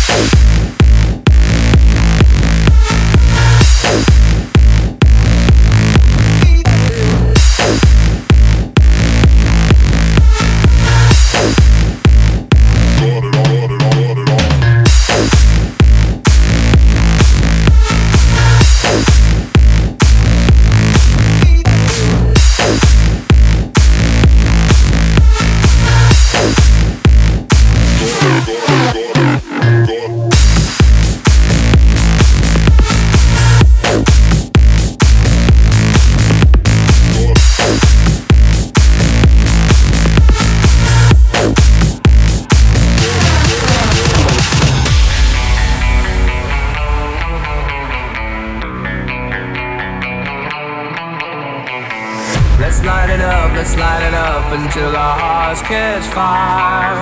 Let's light it up until our hearts catch fire.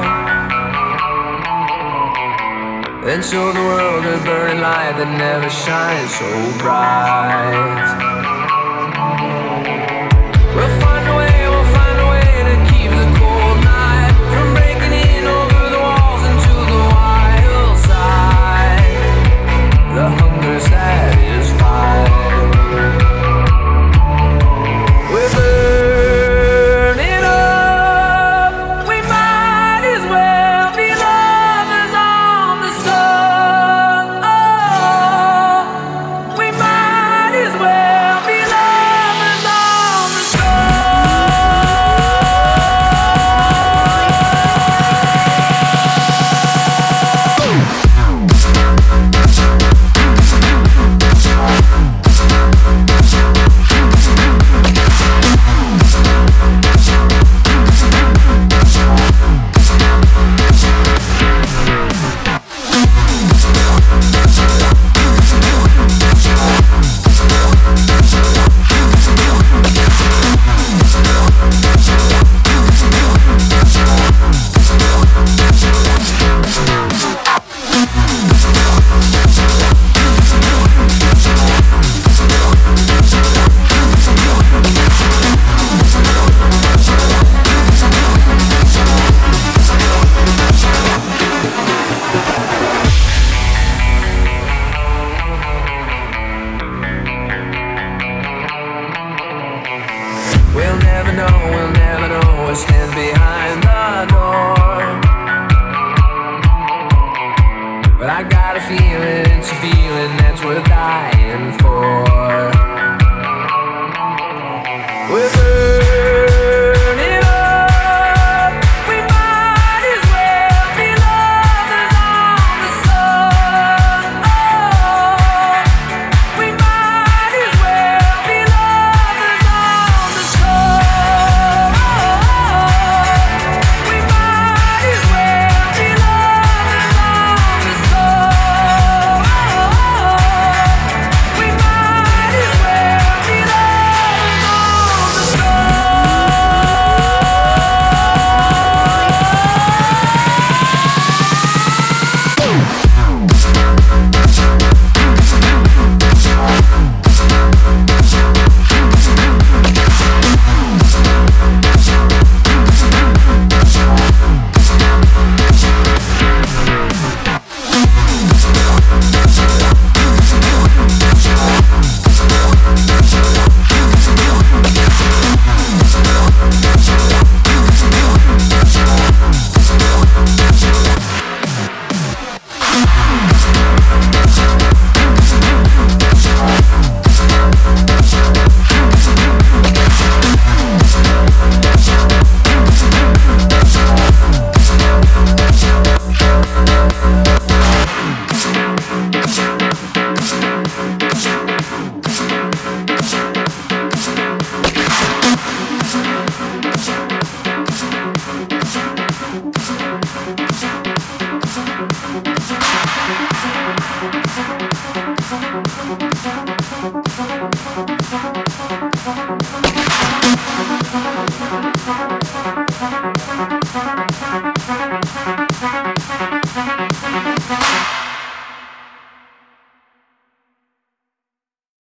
Then show the world a burning light that never shines so bright. We'll find a way to keep the cold night from breaking in over the walls into the wild side. The hunger satisfied. We're burning up. We might as well be lovers on the sun. Oh, we might as well be lovers on the We'll never know what stands behind the door. But I got a feeling, it's a feeling that's worth dying for. We're burning up. We might as well be lovers on the sun. Oh, we might as well be lovers on the sun. We might as well be lovers on the sun. We might as well be lovers on the sun.